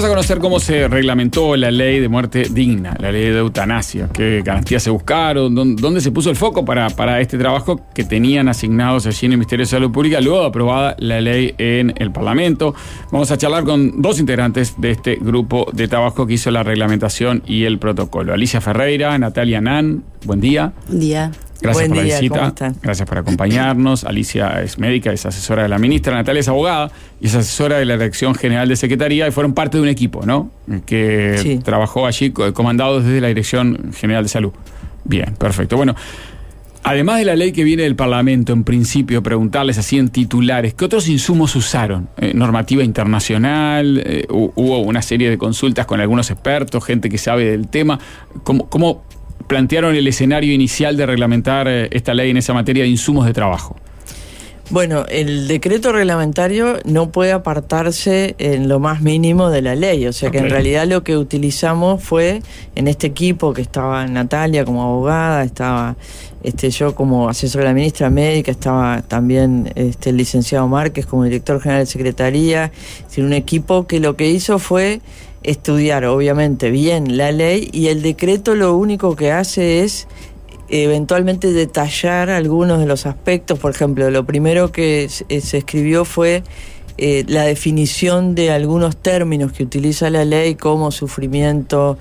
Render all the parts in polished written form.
Vamos a conocer cómo se reglamentó la ley de muerte digna, la ley de eutanasia, qué garantías se buscaron, dónde se puso el foco para este trabajo que tenían asignados allí en el Ministerio de Salud Pública, luego de aprobada la ley en el Parlamento. Vamos a charlar con dos integrantes de este grupo de trabajo que hizo la reglamentación y el protocolo. Alicia Ferreira, Natalia Nan, buen día. Buen día. Gracias por la visita. ¿Cómo están? Gracias por acompañarnos. Alicia es médica, es asesora de la ministra. Natalia es abogada y es asesora de la Dirección General de Secretaría y fueron parte de un equipo, ¿no? Que sí, trabajó allí comandado desde la Dirección General de Salud. Bien, perfecto. Bueno, además de la ley que viene del Parlamento, en principio, preguntarles así en titulares, ¿qué otros insumos usaron? Normativa internacional, hubo una serie de consultas con algunos expertos, gente que sabe del tema. ¿Cómo plantearon el escenario inicial de reglamentar esta ley en esa materia de insumos de trabajo? Bueno, el decreto reglamentario no puede apartarse en lo más mínimo de la ley, o sea que en realidad lo que utilizamos fue, en este equipo que estaba Natalia como abogada, estaba yo como asesora de la ministra médica, estaba también el licenciado Márquez como director general de Secretaría, es decir, un equipo que lo que hizo fue estudiar obviamente bien la ley, y el decreto lo único que hace es eventualmente detallar algunos de los aspectos. Por ejemplo, lo primero que se escribió fue la definición de algunos términos que utiliza la ley, como sufrimiento,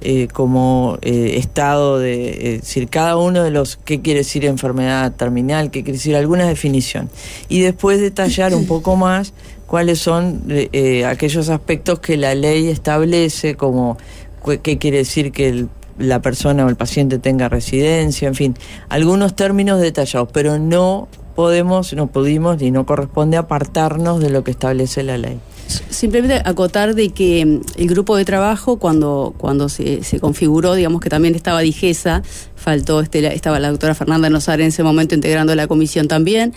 como estado de... es decir, cada uno de los... qué quiere decir enfermedad terminal, qué quiere decir alguna definición. Y después detallar un poco más cuáles son aquellos aspectos que la ley establece, como qué quiere decir que la persona o el paciente tenga residencia, en fin, algunos términos detallados, pero no pudimos y no corresponde apartarnos de lo que establece la ley. Simplemente acotar de que el grupo de trabajo, cuando se configuró, digamos que también estaba Digesa, estaba la doctora Fernanda Nosar en ese momento integrando la comisión también.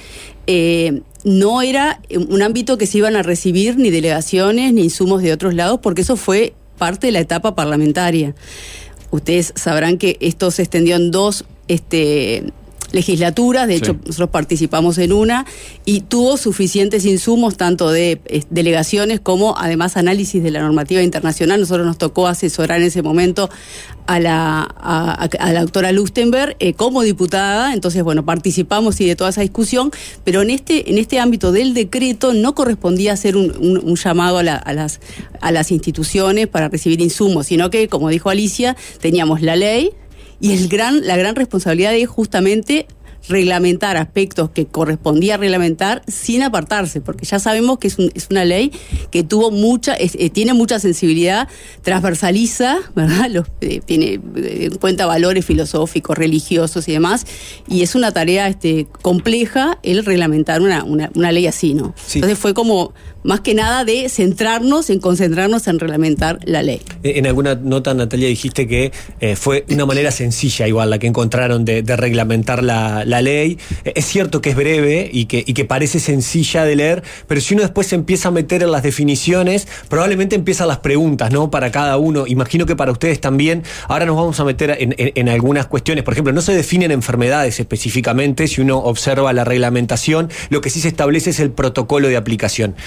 No era un ámbito que se iban a recibir ni delegaciones ni insumos de otros lados, porque eso fue parte de la etapa parlamentaria. Ustedes sabrán que esto se extendió en dos legislaturas, de hecho nosotros participamos en una, y tuvo suficientes insumos, tanto de delegaciones como además análisis de la normativa internacional. Nosotros nos tocó asesorar en ese momento a la doctora Lustenberg como diputada, entonces bueno, participamos de toda esa discusión, pero en este ámbito del decreto no correspondía hacer un llamado a las instituciones para recibir insumos, sino que, como dijo Alicia, teníamos la ley y la gran responsabilidad de justamente reglamentar aspectos que correspondía reglamentar sin apartarse, porque ya sabemos que es una ley que tiene mucha sensibilidad, transversaliza, ¿verdad? Tiene en cuenta valores filosóficos, religiosos y demás, y es una tarea compleja el reglamentar una ley así, ¿no? Sí. Entonces fue como más que nada de concentrarnos en reglamentar la ley. En alguna nota, Natalia, dijiste que fue una manera sencilla igual la que encontraron de reglamentar la ley. Es cierto que es breve y que parece sencilla de leer, pero si uno después se empieza a meter en las definiciones, probablemente empiezan las preguntas, ¿no? Para cada uno. Imagino que para ustedes también. Ahora nos vamos a meter en algunas cuestiones. Por ejemplo, no se definen enfermedades específicamente. Si uno observa la reglamentación, lo que sí se establece es el protocolo de aplicación.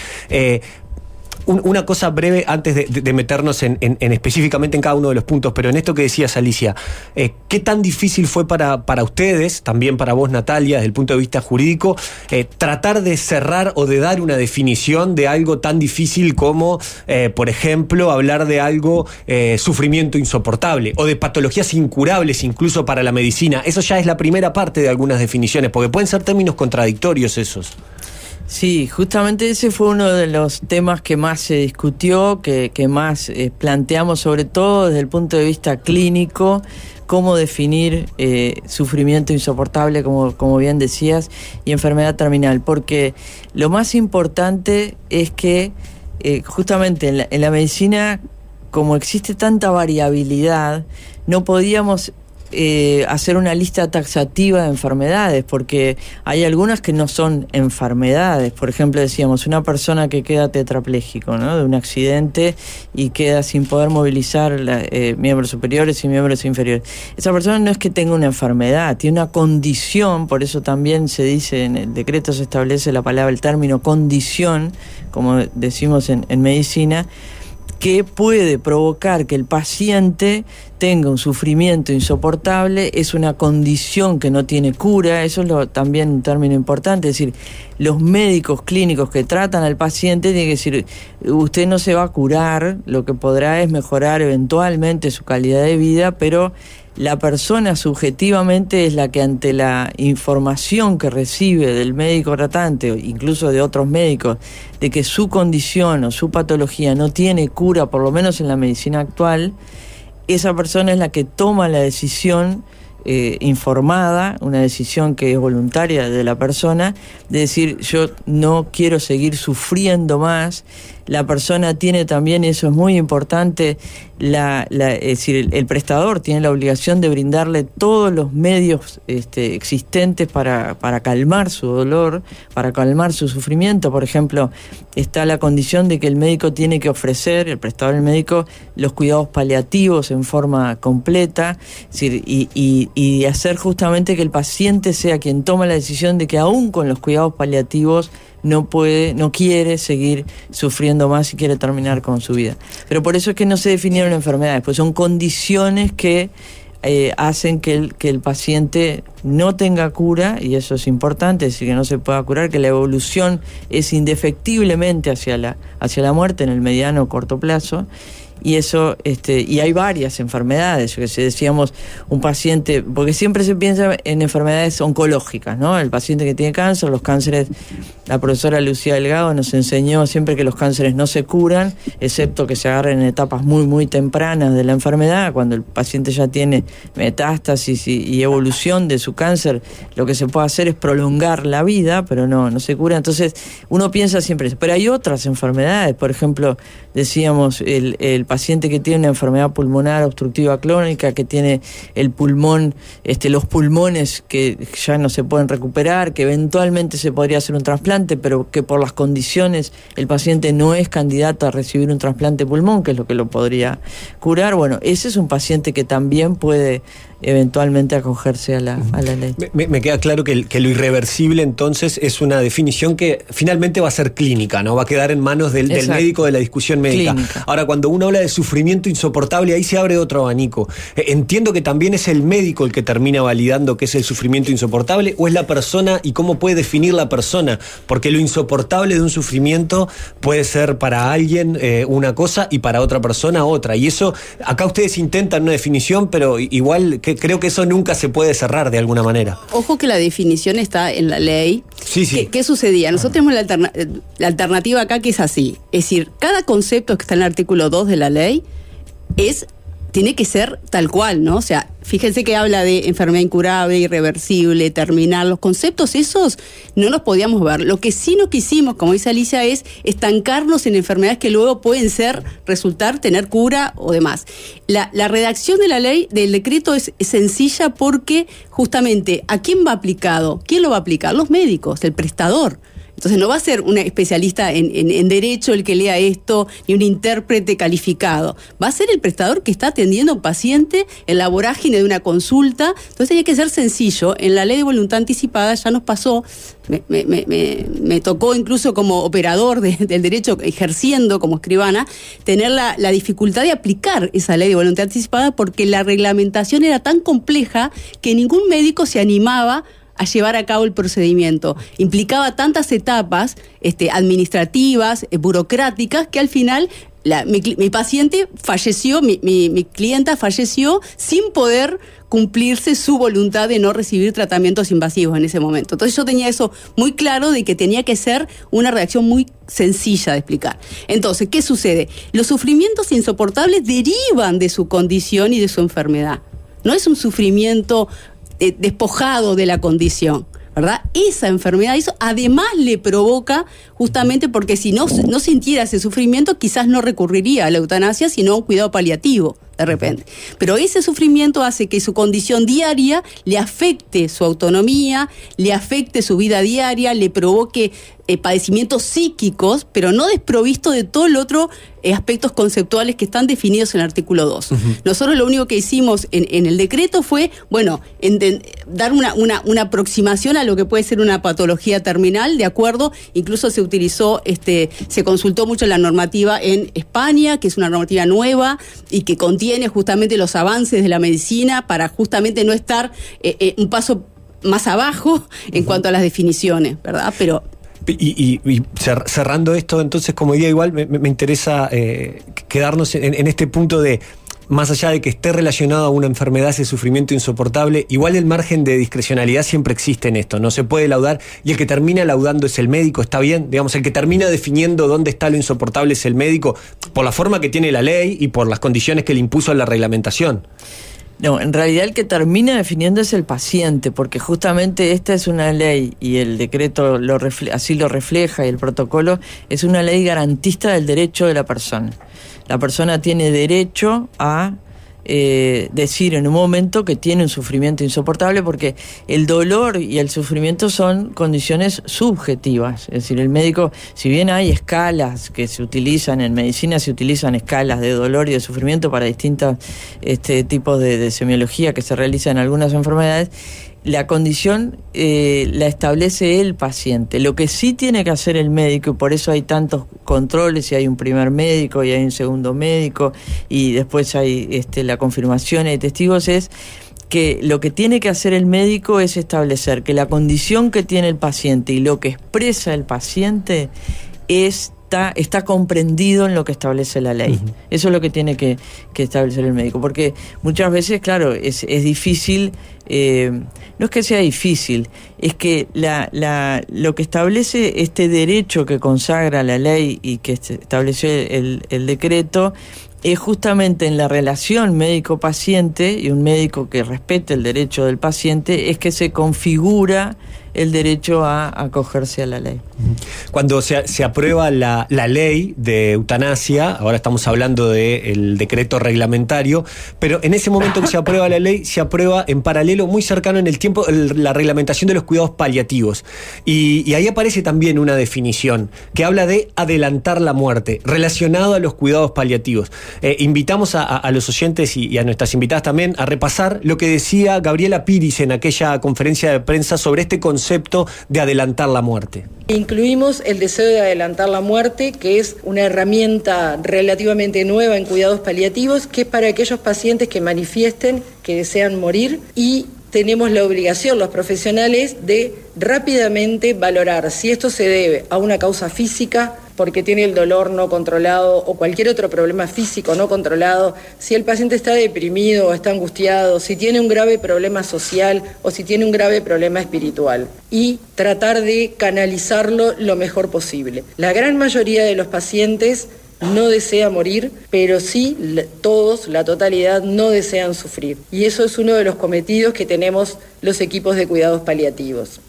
Una cosa breve antes de meternos en específicamente en cada uno de los puntos, pero en esto que decías, Alicia, ¿qué tan difícil fue para ustedes, también para vos, Natalia, desde el punto de vista jurídico, tratar de cerrar o de dar una definición de algo tan difícil como, por ejemplo, hablar de algo sufrimiento insoportable o de patologías incurables incluso para la medicina? Eso ya es la primera parte de algunas definiciones, porque pueden ser términos contradictorios esos. Sí, justamente ese fue uno de los temas que más se discutió, que más planteamos, sobre todo desde el punto de vista clínico, cómo definir sufrimiento insoportable, como bien decías, y enfermedad terminal, porque lo más importante es que justamente en la medicina, como existe tanta variabilidad, no podíamos hacer una lista taxativa de enfermedades, porque hay algunas que no son enfermedades. Por ejemplo, decíamos, una persona que queda tetrapléjico, ¿no?, de un accidente y queda sin poder movilizar miembros superiores y miembros inferiores. Esa persona no es que tenga una enfermedad, tiene una condición. Por eso también se dice, en el decreto se establece el término condición, como decimos en medicina, que puede provocar que el paciente tenga un sufrimiento insoportable, es una condición que no tiene cura. Eso es también un término importante, es decir, los médicos clínicos que tratan al paciente tienen que decir, usted no se va a curar, lo que podrá es mejorar eventualmente su calidad de vida, pero la persona subjetivamente es la que, ante la información que recibe del médico tratante, o incluso de otros médicos, de que su condición o su patología no tiene cura, por lo menos en la medicina actual, esa persona es la que toma la decisión informada, una decisión que es voluntaria de la persona, de decir, yo no quiero seguir sufriendo más. La persona tiene también, eso es muy importante, es decir, el prestador tiene la obligación de brindarle todos los medios existentes para calmar su dolor, para calmar su sufrimiento. Por ejemplo, está la condición de que el médico tiene que ofrecer, el prestador del médico, los cuidados paliativos en forma completa, es decir, y hacer justamente que el paciente sea quien toma la decisión de que aún con los cuidados paliativos no quiere seguir sufriendo más y quiere terminar con su vida. Pero por eso es que no se definieron enfermedades, pues son condiciones que hacen que el paciente no tenga cura, y eso es importante, es decir, que no se pueda curar, que la evolución es indefectiblemente hacia la muerte en el mediano o corto plazo. Y eso, y hay varias enfermedades, que si decíamos un paciente, porque siempre se piensa en enfermedades oncológicas, ¿no? El paciente que tiene cáncer, los cánceres, la profesora Lucía Delgado nos enseñó siempre que los cánceres no se curan, excepto que se agarren en etapas muy, muy tempranas de la enfermedad. Cuando el paciente ya tiene metástasis y evolución de su cáncer, lo que se puede hacer es prolongar la vida, pero no se cura. Entonces, uno piensa siempre eso. Pero hay otras enfermedades, por ejemplo, decíamos, el paciente que tiene una enfermedad pulmonar obstructiva crónica, que tiene el pulmón, los pulmones que ya no se pueden recuperar, que eventualmente se podría hacer un trasplante, pero que por las condiciones el paciente no es candidato a recibir un trasplante de pulmón, que es lo que lo podría curar. Bueno, ese es un paciente que también puede eventualmente acogerse a la ley. Me queda claro que lo irreversible entonces es una definición que finalmente va a ser clínica, ¿no? Va a quedar en manos del médico, de la discusión médica. Clínica. Ahora, cuando uno habla de sufrimiento insoportable, ahí se abre otro abanico. Entiendo que también es el médico el que termina validando qué es el sufrimiento insoportable, o es la persona, y cómo puede definir la persona, porque lo insoportable de un sufrimiento puede ser para alguien una cosa y para otra persona otra. Y eso, acá ustedes intentan una definición, pero igual creo que eso nunca se puede cerrar de alguna manera. Ojo que la definición está en la ley. Sí. ¿Qué sucedía? Nosotros tenemos la alternativa acá, que es así. Es decir, cada concepto que está en el artículo 2 de la ley tiene que ser tal cual, ¿no? O sea, fíjense que habla de enfermedad incurable, irreversible, terminal. Los conceptos esos no los podíamos ver. Lo que sí no quisimos, como dice Alicia, es estancarnos en enfermedades que luego pueden resultar tener cura o demás. La redacción de la ley, del decreto, es sencilla porque justamente ¿a quién va aplicado? ¿Quién lo va a aplicar? Los médicos, el prestador. Entonces no va a ser un especialista en derecho el que lea esto, ni un intérprete calificado. Va a ser el prestador que está atendiendo a un paciente en la vorágine de una consulta. Entonces tiene que ser sencillo. En la ley de voluntad anticipada ya nos pasó, me tocó incluso como operador del derecho, ejerciendo como escribana, tener la dificultad de aplicar esa ley de voluntad anticipada, porque la reglamentación era tan compleja que ningún médico se animaba a llevar a cabo el procedimiento. Implicaba tantas etapas administrativas, burocráticas, que al final mi paciente falleció, mi clienta falleció sin poder cumplirse su voluntad de no recibir tratamientos invasivos en ese momento. Entonces yo tenía eso muy claro, de que tenía que ser una redacción muy sencilla de explicar. Entonces, ¿qué sucede? Los sufrimientos insoportables derivan de su condición y de su enfermedad. No es un sufrimiento despojado de la condición, ¿verdad? Esa enfermedad, eso además le provoca, justamente porque si no sintiera ese sufrimiento, quizás no recurriría a la eutanasia, sino a un cuidado paliativo de repente. Pero ese sufrimiento hace que su condición diaria le afecte su autonomía, le afecte su vida diaria, le provoque padecimientos psíquicos, pero no desprovisto de todo el otro aspectos conceptuales que están definidos en el artículo 2. Nosotros lo único que hicimos en el decreto fue, dar una aproximación a lo que puede ser una patología terminal, de acuerdo, incluso se utilizó, se consultó mucho la normativa en España, que es una normativa nueva y que contiene justamente los avances de la medicina para justamente no estar un paso más abajo en cuanto a las definiciones, ¿verdad? Pero Y cerrando esto, entonces, como diría, igual me interesa quedarnos en este punto de, más allá de que esté relacionado a una enfermedad, ese sufrimiento insoportable, igual el margen de discrecionalidad siempre existe en esto, no se puede laudar, y el que termina laudando es el médico, está bien, digamos, el que termina definiendo dónde está lo insoportable es el médico, por la forma que tiene la ley y por las condiciones que le impuso la reglamentación. No, en realidad el que termina definiendo es el paciente, porque justamente esta es una ley, y el decreto así lo refleja, y el protocolo es una ley garantista del derecho de la persona. La persona tiene derecho a decir en un momento que tiene un sufrimiento insoportable, porque el dolor y el sufrimiento son condiciones subjetivas. Es decir, el médico, si bien hay escalas que se utilizan en medicina, se utilizan escalas de dolor y de sufrimiento para distintos tipos de semiología que se realizan en algunas enfermedades, la condición la establece el paciente. Lo que sí tiene que hacer el médico, y por eso hay tantos controles, y hay un primer médico y hay un segundo médico, y después hay la confirmación de testigos, es que lo que tiene que hacer el médico es establecer que la condición que tiene el paciente y lo que expresa el paciente está comprendido en lo que establece la ley. Uh-huh. Eso es lo que tiene que establecer el médico, porque muchas veces, claro, es difícil, no es que sea difícil, es que lo que establece este derecho que consagra la ley y que estableció el decreto es justamente en la relación médico-paciente, y un médico que respete el derecho del paciente, es que se configura el derecho a acogerse a la ley. Cuando se aprueba la ley de eutanasia, ahora estamos hablando del decreto reglamentario, pero en ese momento que se aprueba la ley, se aprueba en paralelo, muy cercano en el tiempo, la reglamentación de los cuidados paliativos. Y ahí aparece también una definición que habla de adelantar la muerte, relacionado a los cuidados paliativos. Invitamos a los oyentes y a nuestras invitadas también a repasar lo que decía Gabriela Piris en aquella conferencia de prensa sobre este concepto de adelantar la muerte. Incluimos el deseo de adelantar la muerte, que es una herramienta relativamente nueva en cuidados paliativos, que es para aquellos pacientes que manifiesten que desean morir, y tenemos la obligación, los profesionales, de rápidamente valorar si esto se debe a una causa física, porque tiene el dolor no controlado o cualquier otro problema físico no controlado, si el paciente está deprimido o está angustiado, si tiene un grave problema social o si tiene un grave problema espiritual, y tratar de canalizarlo lo mejor posible. La gran mayoría de los pacientes no desea morir, pero sí todos, la totalidad, no desean sufrir. Y eso es uno de los cometidos que tenemos los equipos de cuidados paliativos.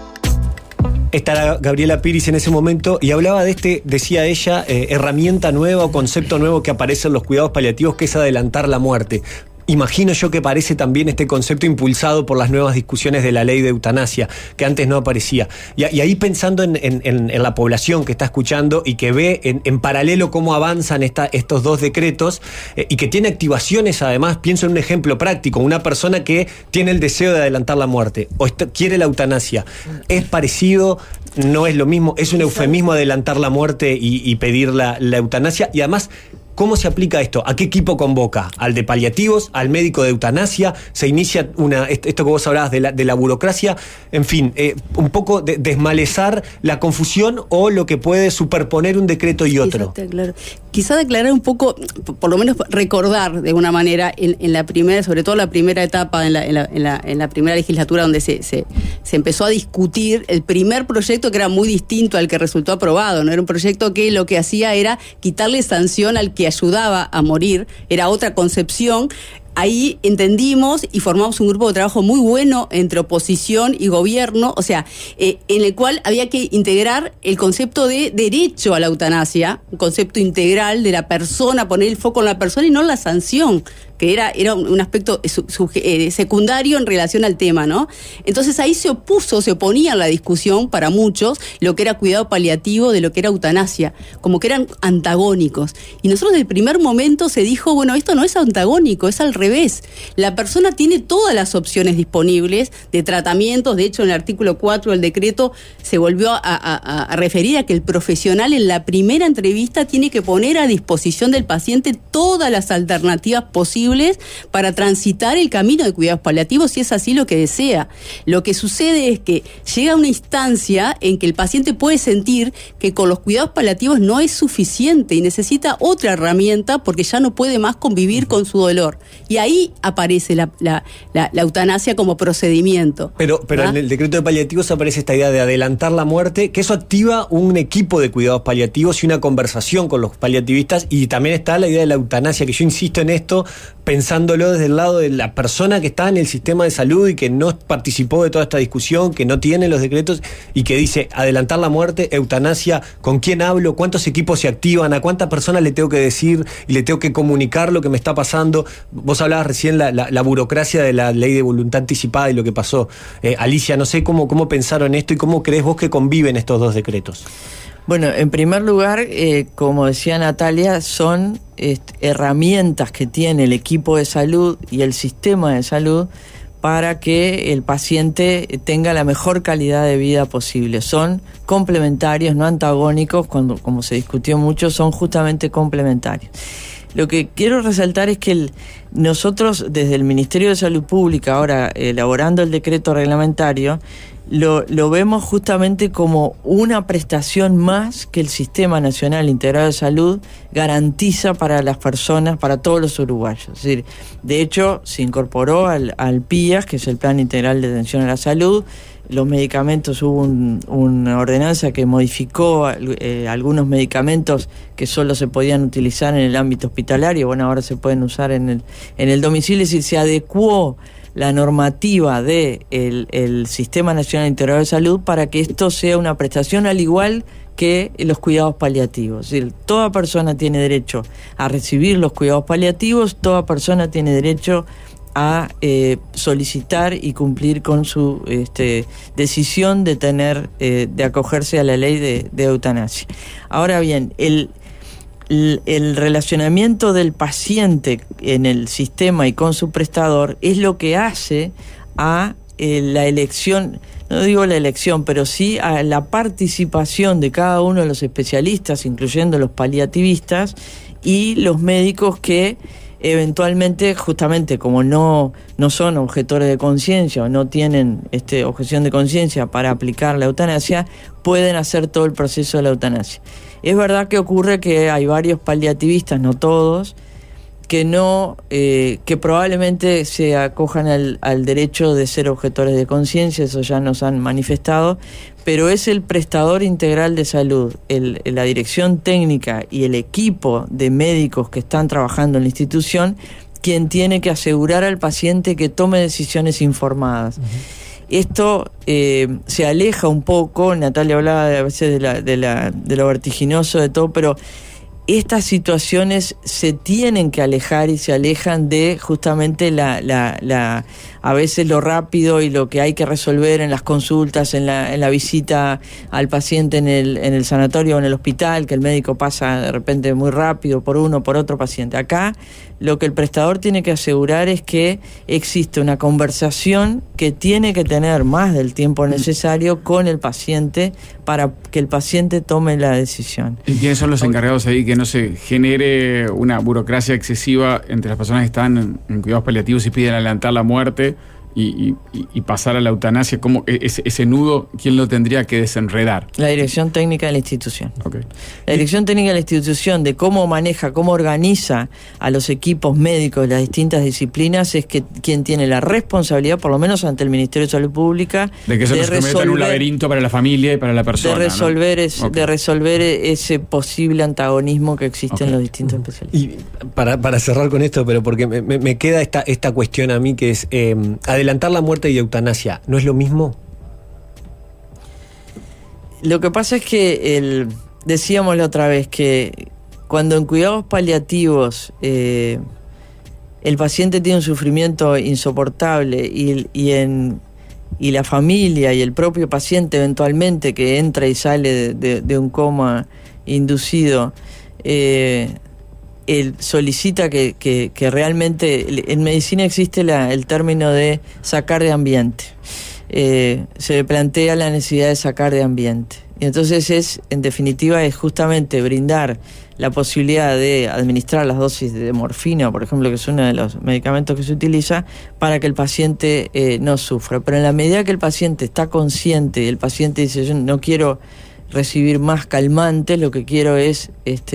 Estará Gabriela Piris en ese momento y hablaba de decía ella, herramienta nueva o concepto nuevo que aparece en los cuidados paliativos, que es adelantar la muerte. Imagino yo que aparece también este concepto impulsado por las nuevas discusiones de la ley de eutanasia, que antes no aparecía. Y ahí pensando en la población que está escuchando y que ve en paralelo cómo avanzan estos dos decretos y que tiene activaciones, además, pienso en un ejemplo práctico, una persona que tiene el deseo de adelantar la muerte o quiere la eutanasia. ¿Es parecido? ¿No es lo mismo? ¿Es un eufemismo adelantar la muerte y pedir la eutanasia? Y además, ¿cómo se aplica esto? ¿A qué equipo convoca? ¿Al de paliativos? ¿Al médico de eutanasia? ¿Se inicia esto que vos hablabas de la burocracia? En fin, un poco de desmalezar la confusión o lo que puede superponer un decreto y otro. Exacto, claro. Quizá declarar un poco, por lo menos recordar de una manera en la primera, sobre todo la primera etapa, en la primera legislatura donde se empezó a discutir el primer proyecto, que era muy distinto al que resultó aprobado, ¿no? Era un proyecto que lo que hacía era quitarle sanción al que ayudaba a morir, era otra concepción, ahí entendimos y formamos un grupo de trabajo muy bueno entre oposición y gobierno, o sea, en el cual había que integrar el concepto de derecho a la eutanasia, un concepto integral de la persona, poner el foco en la persona y no en la sanción, que era un aspecto secundario en relación al tema, ¿no? Entonces ahí se oponía a la discusión para muchos lo que era cuidado paliativo de lo que era eutanasia, como que eran antagónicos. Y nosotros desde el primer momento se dijo, bueno, esto no es antagónico, es al revés. La persona tiene todas las opciones disponibles de tratamientos, de hecho en el artículo 4 del decreto se volvió a referir a que el profesional en la primera entrevista tiene que poner a disposición del paciente todas las alternativas posibles para transitar el camino de cuidados paliativos si es así lo que desea. Lo que sucede es que llega una instancia en que el paciente puede sentir que con los cuidados paliativos no es suficiente y necesita otra herramienta porque ya no puede más convivir con su dolor. Y ahí aparece la eutanasia como procedimiento. Pero en el decreto de paliativos aparece esta idea de adelantar la muerte, que eso activa un equipo de cuidados paliativos y una conversación con los paliativistas, y también está la idea de la eutanasia, que yo insisto en esto, pensándolo desde el lado de la persona que está en el sistema de salud y que no participó de toda esta discusión, que no tiene los decretos y que dice adelantar la muerte, eutanasia, ¿con quién hablo? ¿Cuántos equipos se activan? ¿A cuántas personas le tengo que decir y le tengo que comunicar lo que me está pasando? Vos hablabas recién la burocracia de la ley de voluntad anticipada y lo que pasó. Alicia, no sé cómo pensaron esto y cómo crees vos que conviven estos dos decretos. Bueno, en primer lugar, como decía Natalia, son herramientas que tiene el equipo de salud y el sistema de salud para que el paciente tenga la mejor calidad de vida posible. Son complementarios, no antagónicos, como se discutió mucho, son justamente complementarios. Lo que quiero resaltar es que nosotros, desde el Ministerio de Salud Pública, ahora elaborando el decreto reglamentario, lo vemos justamente como una prestación más que el Sistema Nacional Integrado de Salud garantiza para las personas, para todos los uruguayos. Es decir, de hecho, se incorporó al PIAS, que es el Plan Integral de Atención a la Salud. Los medicamentos, hubo una ordenanza que modificó algunos medicamentos que solo se podían utilizar en el ámbito hospitalario, bueno, ahora se pueden usar en el domicilio, es decir, se adecuó la normativa del Sistema Nacional Integrado de Salud para que esto sea una prestación al igual que los cuidados paliativos. Es decir, toda persona tiene derecho a recibir los cuidados paliativos, toda persona tiene derecho a solicitar y cumplir con su decisión de acogerse a la ley de eutanasia. Ahora bien, el relacionamiento del paciente en el sistema y con su prestador es lo que hace a la elección, no digo la elección, pero sí a la participación de cada uno de los especialistas, incluyendo los paliativistas y los médicos que eventualmente, justamente como no son objetores de conciencia o no tienen objeción de conciencia para aplicar la eutanasia, pueden hacer todo el proceso de la eutanasia. Es verdad que ocurre que hay varios paliativistas, no todos, que probablemente se acojan al derecho de ser objetores de conciencia, eso ya nos han manifestado, pero es el prestador integral de salud, la dirección técnica y el equipo de médicos que están trabajando en la institución quien tiene que asegurar al paciente que tome decisiones informadas. Uh-huh. Esto se aleja un poco, Natalia hablaba a veces de lo vertiginoso de todo, pero estas situaciones se tienen que alejar y se alejan de justamente a veces lo rápido y lo que hay que resolver en las consultas, en la visita al paciente en el sanatorio o en el hospital, que el médico pasa de repente muy rápido por uno o por otro paciente. Acá lo que el prestador tiene que asegurar es que existe una conversación que tiene que tener más del tiempo necesario con el paciente para que el paciente tome la decisión. ¿Y quiénes son los encargados ahí que no se genere una burocracia excesiva entre las personas que están en cuidados paliativos y piden adelantar la muerte y pasar a la eutanasia, ¿cómo ese nudo, quién lo tendría que desenredar? La dirección técnica de la institución. Okay. La dirección técnica de la institución, de cómo maneja, cómo organiza a los equipos médicos de las distintas disciplinas, es quien tiene la responsabilidad, por lo menos ante el Ministerio de Salud Pública, de que eso no se convierta en un laberinto para la familia y para la persona. De resolver ese posible antagonismo que existe en los distintos especialistas. Y para cerrar con esto, pero porque me queda esta cuestión a mí, que es adelantar la muerte y eutanasia, ¿no es lo mismo? Lo que pasa es que decíamos la otra vez que cuando en cuidados paliativos el paciente tiene un sufrimiento insoportable y la familia y el propio paciente eventualmente que entra y sale de un coma inducido, él solicita que realmente en medicina existe el término de sacar de ambiente. Se plantea la necesidad de sacar de ambiente. Y entonces en definitiva es justamente brindar la posibilidad de administrar las dosis de morfina, por ejemplo, que es uno de los medicamentos que se utiliza, para que el paciente no sufra. Pero en la medida que el paciente está consciente y el paciente dice, yo no quiero recibir más calmantes, lo que quiero es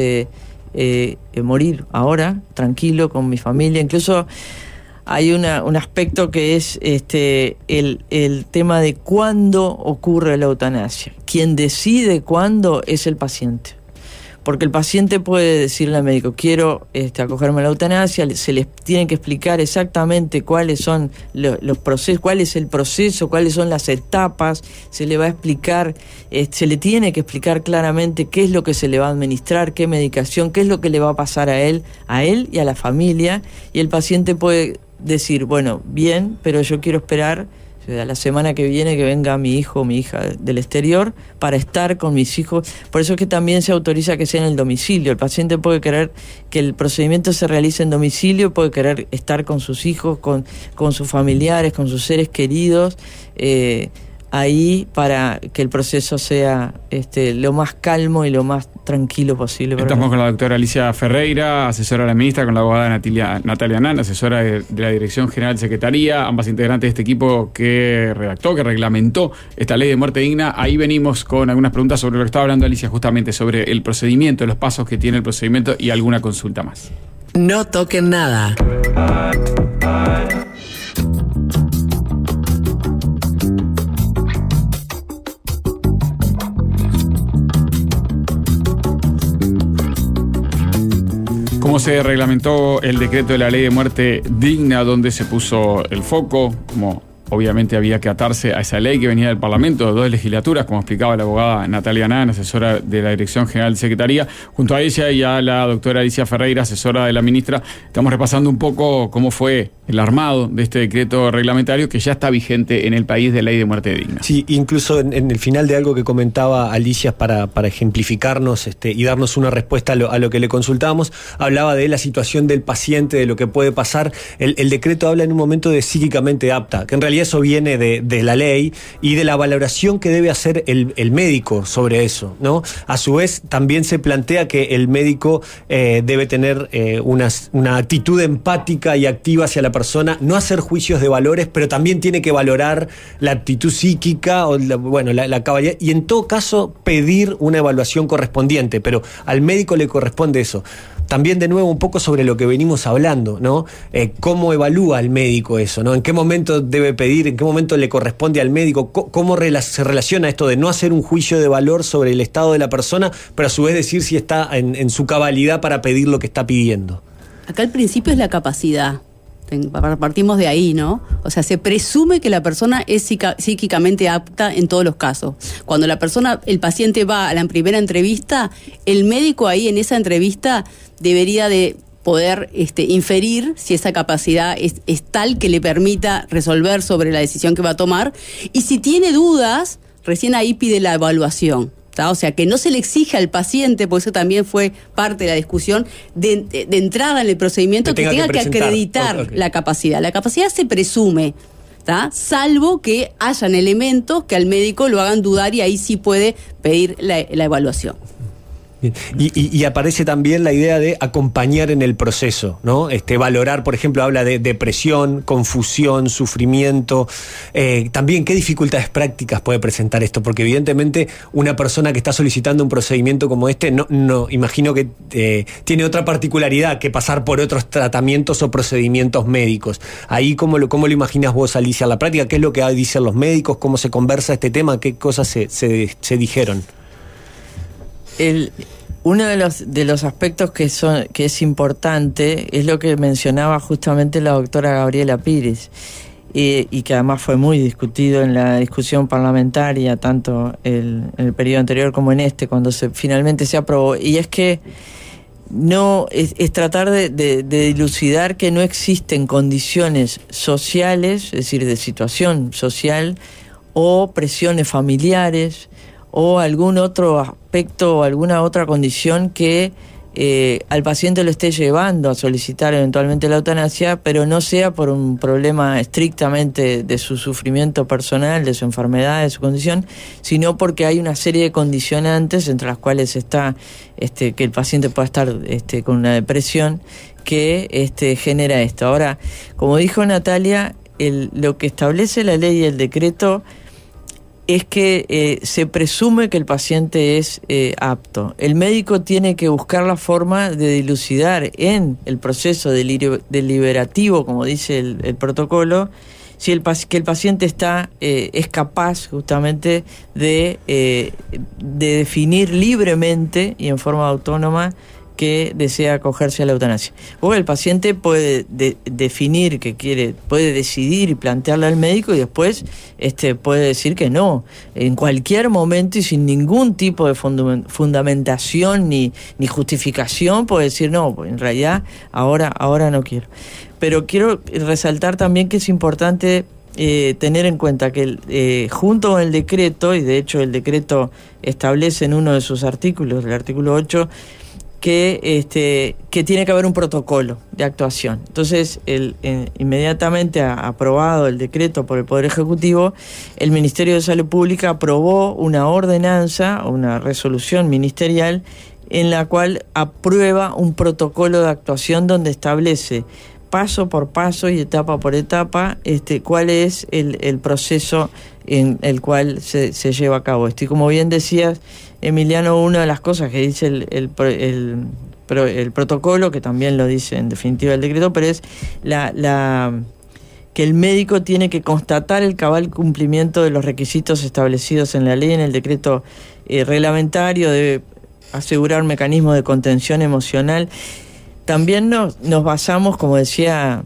morir ahora, tranquilo, con mi familia. Incluso hay un aspecto que es el tema de cuándo ocurre la eutanasia. Quien decide cuándo es el paciente. Porque el paciente puede decirle al médico, quiero acogerme a la eutanasia, se les tiene que explicar exactamente cuáles son los procesos, cuál es el proceso, cuáles son las etapas, se le va a explicar, se le tiene que explicar claramente qué es lo que se le va a administrar, qué medicación, qué es lo que le va a pasar a él y a la familia, y el paciente puede decir, bueno, bien, pero yo quiero esperar a la semana que viene que venga mi hijo o mi hija del exterior para estar con mis hijos. Por eso es que también se autoriza que sea en el domicilio. El paciente puede querer que el procedimiento se realice en domicilio, puede querer estar con sus hijos, con sus familiares, con sus seres queridos, ahí para que el proceso sea lo más calmo y lo más tranquilo posible. Estamos con la doctora Alicia Ferreira, asesora de la ministra, con la abogada Natalia Nan, asesora de la Dirección General de Secretaría, ambas integrantes de este equipo que redactó, que reglamentó esta ley de muerte digna. Ahí venimos con algunas preguntas sobre lo que estaba hablando Alicia, justamente sobre el procedimiento, los pasos que tiene el procedimiento y alguna consulta más. No toquen nada. ¿Cómo se reglamentó el decreto de la ley de muerte digna, donde se puso el foco? Como obviamente había que atarse a esa ley que venía del Parlamento, de 2 legislaturas, como explicaba la abogada Natalia Nan, asesora de la Dirección General de Secretaría. Junto a ella y a la doctora Alicia Ferreira, asesora de la ministra, estamos repasando un poco cómo fue el armado de este decreto reglamentario que ya está vigente en el país de ley de muerte digna. Sí, incluso en el final de algo que comentaba Alicia para ejemplificarnos y darnos una respuesta a lo que le consultábamos, hablaba de la situación del paciente, de lo que puede pasar. El decreto habla en un momento de psíquicamente apta, que en realidad eso viene de la ley y de la valoración que debe hacer el médico sobre eso, ¿no? A su vez, también se plantea que el médico debe tener una actitud empática y activa hacia la persona, no hacer juicios de valores, pero también tiene que valorar la actitud psíquica o la caballería, y en todo caso pedir una evaluación correspondiente, pero al médico le corresponde eso. También, de nuevo, un poco sobre lo que venimos hablando, ¿no? ¿Cómo evalúa el médico eso, ¿no? ¿En qué momento debe pedir? ¿En qué momento le corresponde al médico? ¿Cómo se relaciona esto de no hacer un juicio de valor sobre el estado de la persona, pero a su vez decir si está en su cabalidad para pedir lo que está pidiendo? Acá el principio es la capacidad. Partimos de ahí, ¿no? O sea, se presume que la persona es psíquicamente apta en todos los casos. Cuando el paciente va a la primera entrevista, el médico ahí en esa entrevista debería de poder inferir si esa capacidad es tal que le permita resolver sobre la decisión que va a tomar, y si tiene dudas, recién ahí pide la evaluación. O sea, que no se le exige al paciente, porque eso también fue parte de la discusión, de entrada en el procedimiento, que tenga que acreditar la capacidad. La capacidad se presume, salvo que hayan elementos que al médico lo hagan dudar, y ahí sí puede pedir la evaluación. Y aparece también la idea de acompañar en el proceso, ¿no? Valorar, por ejemplo, habla de depresión, confusión, sufrimiento. También, ¿qué dificultades prácticas puede presentar esto? Porque evidentemente una persona que está solicitando un procedimiento como este, no imagino que tiene otra particularidad que pasar por otros tratamientos o procedimientos médicos. Ahí, ¿cómo lo imaginas vos, Alicia, en la práctica? ¿Qué es lo que dicen los médicos? ¿Cómo se conversa este tema? ¿Qué cosas se dijeron? Uno de los aspectos que es importante es lo que mencionaba justamente la doctora Gabriela Pires, y que además fue muy discutido en la discusión parlamentaria, tanto en el periodo anterior como en cuando finalmente se aprobó, y es que es tratar de dilucidar que no existen condiciones sociales, es decir, de situación social, o presiones familiares, o algún otro aspecto o alguna otra condición que al paciente lo esté llevando a solicitar eventualmente la eutanasia, pero no sea por un problema estrictamente de su sufrimiento personal, de su enfermedad, de su condición, sino porque hay una serie de condicionantes, entre las cuales está que el paciente pueda estar con una depresión, que genera esto. Ahora, como dijo Natalia, lo que establece la ley y el decreto es que se presume que el paciente es apto. El médico tiene que buscar la forma de dilucidar en el proceso deliberativo, como dice el protocolo, si que el paciente es capaz justamente de definir libremente y en forma autónoma que desea acogerse a la eutanasia. Porque el paciente puede definir que quiere, puede decidir y plantearle al médico, y después puede decir que no, en cualquier momento y sin ningún tipo de fundamentación ni justificación, puede decir no, en realidad ahora no quiero. Pero quiero resaltar también que es importante tener en cuenta que junto con el decreto, y de hecho el decreto establece en uno de sus artículos, el artículo 8, que tiene que haber un protocolo de actuación. Entonces, inmediatamente aprobado el decreto por el Poder Ejecutivo, el Ministerio de Salud Pública aprobó una ordenanza, una resolución ministerial, en la cual aprueba un protocolo de actuación donde establece paso por paso y etapa por etapa cuál es el proceso en el cual se lleva a cabo esto. Y como bien decías, Emiliano, una de las cosas que dice el protocolo, que también lo dice en definitiva el decreto, pero es que el médico tiene que constatar el cabal cumplimiento de los requisitos establecidos en la ley, en el decreto reglamentario, debe asegurar mecanismos de contención emocional. También nos basamos, como decía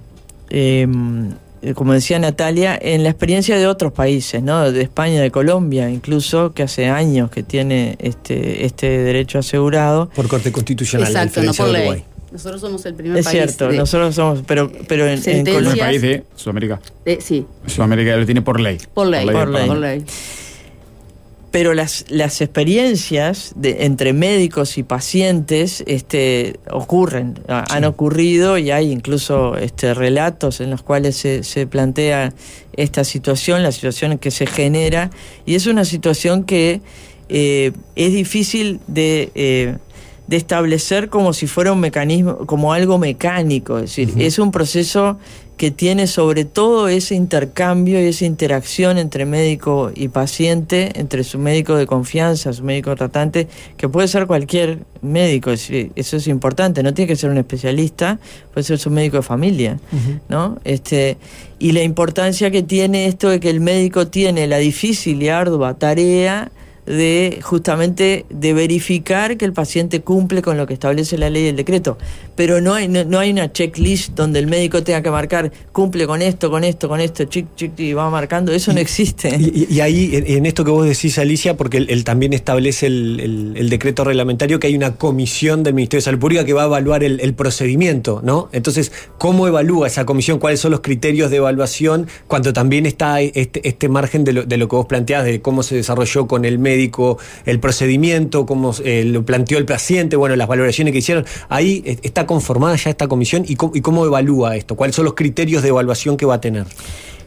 Natalia, en la experiencia de otros países, ¿no? De España, de Colombia, incluso, que hace años que tiene este derecho asegurado. Por Corte Constitucional. Exacto, no por ley. Nosotros somos el primer país. Es cierto, nosotros somos, pero en Colombia. El país de Sudamérica. Sí. Sudamérica lo tiene por ley. Por ley. Pero las experiencias entre médicos y pacientes ocurren, han ocurrido, y hay incluso relatos en los cuales se plantea esta situación, la situación que se genera, y es una situación que es difícil de establecer como si fuera un mecanismo, como algo mecánico, es decir, es un proceso que tiene sobre todo ese intercambio y esa interacción entre médico y paciente, entre su médico de confianza, su médico tratante, que puede ser cualquier médico, eso es importante, no tiene que ser un especialista, puede ser su médico de familia, ¿no? Y la importancia que tiene esto de que el médico tiene la difícil y ardua tarea de justamente de verificar que el paciente cumple con lo que establece la ley y el decreto, pero no hay una checklist donde el médico tenga que marcar cumple con esto, chic, y va marcando, eso no existe. Y ahí, en esto que vos decís, Alicia, porque él también establece el decreto reglamentario, que hay una comisión del Ministerio de Salud Pública que va a evaluar el procedimiento, ¿no? Entonces, ¿cómo evalúa esa comisión? ¿Cuáles son los criterios de evaluación? Cuando también está este margen de lo que vos planteás, de cómo se desarrolló con el médico el procedimiento, cómo lo planteó el paciente, bueno, las valoraciones que hicieron. Ahí está conformada ya esta comisión, y cómo evalúa esto, cuáles son los criterios de evaluación que va a tener.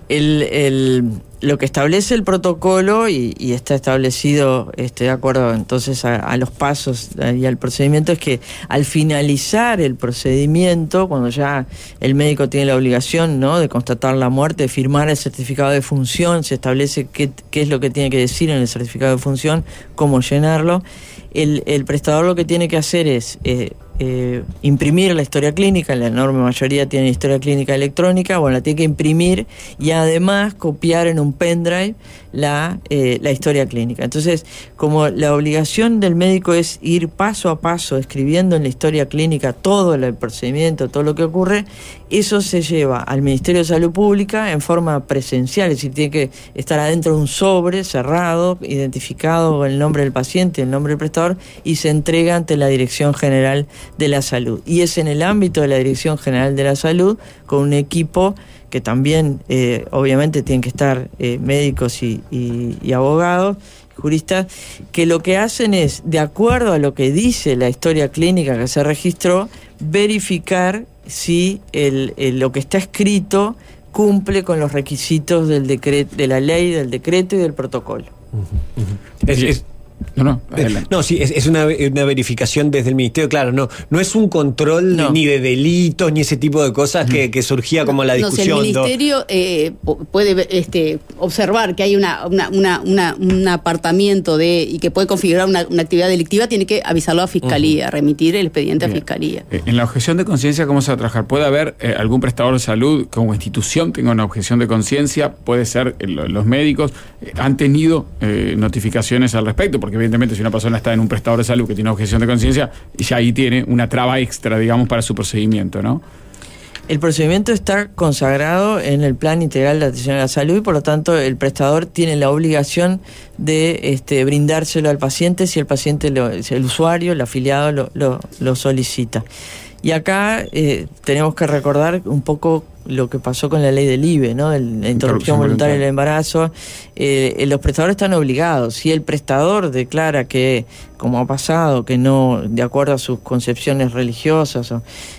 Lo que establece el protocolo y está establecido de acuerdo entonces a los pasos y al procedimiento, es que al finalizar el procedimiento, cuando ya el médico tiene la obligación, ¿no?, de constatar la muerte, de firmar el certificado de función, se establece qué es lo que tiene que decir en el certificado de función, cómo llenarlo. El prestador lo que tiene que hacer es imprimir la historia clínica. La enorme mayoría tiene historia clínica electrónica, bueno, la tiene que imprimir y además copiar en un pendrive la historia clínica. Entonces, como la obligación del médico es ir paso a paso escribiendo en la historia clínica todo el procedimiento, todo lo que ocurre, eso se lleva al Ministerio de Salud Pública en forma presencial, es decir, tiene que estar adentro de un sobre cerrado, identificado con el nombre del paciente, el nombre del prestador, y se entrega ante la Dirección General de la Salud. Y es en el ámbito de la Dirección General de la Salud, con un equipo que también obviamente tienen que estar médicos y abogados, juristas, que lo que hacen es, de acuerdo a lo que dice la historia clínica que se registró, verificar si lo que está escrito cumple con los requisitos del decreto, de la ley, del decreto y del protocolo. Es una verificación desde el Ministerio, claro, no es un control ni de delitos, ni ese tipo de cosas que surgía como la discusión. Si el Ministerio puede observar que hay un apartamiento y que puede configurar una actividad delictiva, tiene que avisarlo a Fiscalía, remitir el expediente a Fiscalía. En la objeción de conciencia, ¿cómo se va a trabajar? ¿Puede haber algún prestador de salud como institución tenga una objeción de conciencia? ¿Puede ser los médicos? ¿Han tenido notificaciones al respecto? Porque evidentemente si una persona está en un prestador de salud que tiene objeción de conciencia, ya ahí tiene una traba extra, digamos, para su procedimiento, ¿no? El procedimiento está consagrado en el Plan Integral de Atención a la Salud y por lo tanto el prestador tiene la obligación de brindárselo al paciente si el paciente, el usuario, el afiliado lo solicita. Y acá tenemos que recordar un poco lo que pasó con la ley del IVE, ¿no? La interrupción voluntaria del embarazo. Los prestadores están obligados. Si el prestador declara que, como ha pasado, que no, de acuerdo a sus concepciones religiosas,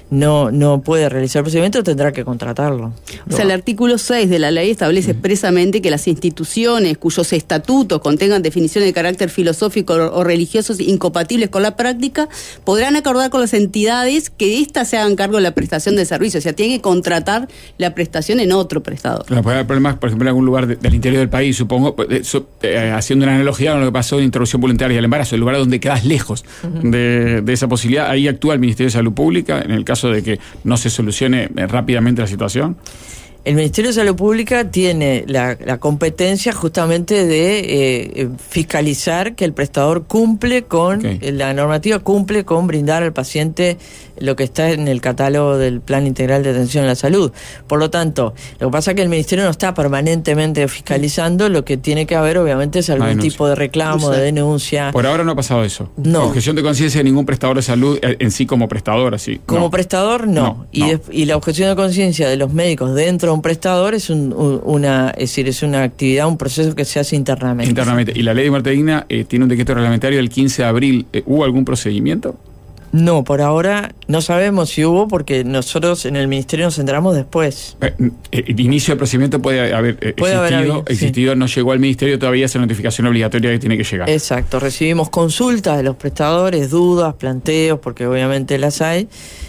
no puede realizar el procedimiento, tendrá que contratarlo. O sea, el artículo 6 de la ley establece expresamente que las instituciones cuyos estatutos contengan definiciones de carácter filosófico o religiosos incompatibles con la práctica podrán acordar con las entidades que éstas se hagan cargo de la prestación del servicio. O sea, tienen que contratar la prestación en otro prestador. Claro, puede haber problemas, por ejemplo, en algún lugar del interior del país, supongo, haciendo una analogía con lo que pasó en interrupción voluntaria del embarazo, el lugar donde quedas lejos de esa posibilidad, ahí actúa el Ministerio de Salud Pública en el caso de que no se solucione rápidamente la situación. El Ministerio de Salud Pública tiene la competencia justamente de fiscalizar que el prestador cumple con la normativa, cumple con brindar al paciente lo que está en el catálogo del Plan Integral de Atención a la Salud. Por lo tanto, lo que pasa es que el Ministerio no está permanentemente fiscalizando, lo que tiene que haber obviamente es algún tipo de reclamo, de denuncia. Por ahora no ha pasado eso. No. Objeción de conciencia de ningún prestador de salud en sí como prestador, así. Como prestador, no. Y la objeción de conciencia de los médicos dentro de un prestador es una actividad, un proceso que se hace internamente. ¿Y la ley de muerte digna tiene un decreto reglamentario del 15 de abril? ¿Hubo algún procedimiento? No, por ahora no sabemos si hubo, porque nosotros en el Ministerio nos enteramos después. El inicio del procedimiento puede haber existido, no llegó al Ministerio todavía esa notificación obligatoria que tiene que llegar. Exacto, recibimos consultas de los prestadores, dudas, planteos, porque obviamente las hay.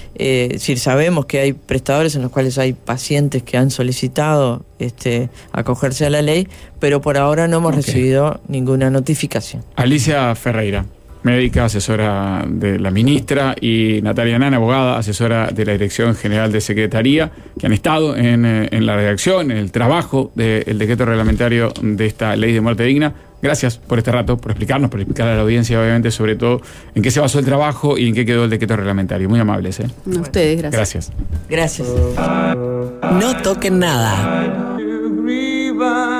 Si sabemos que hay prestadores en los cuales hay pacientes que han solicitado acogerse a la ley, pero por ahora no hemos recibido ninguna notificación. Alicia Ferreira, médica, asesora de la ministra, y Natalia Nana, abogada, asesora de la Dirección General de Secretaría, que han estado en la redacción, en el trabajo del decreto reglamentario de esta ley de muerte digna. Gracias por este rato, por explicarnos, por explicar a la audiencia, obviamente, sobre todo en qué se basó el trabajo y en qué quedó el decreto reglamentario. Muy amables, ¿eh? A ustedes, gracias. Gracias. No toquen nada.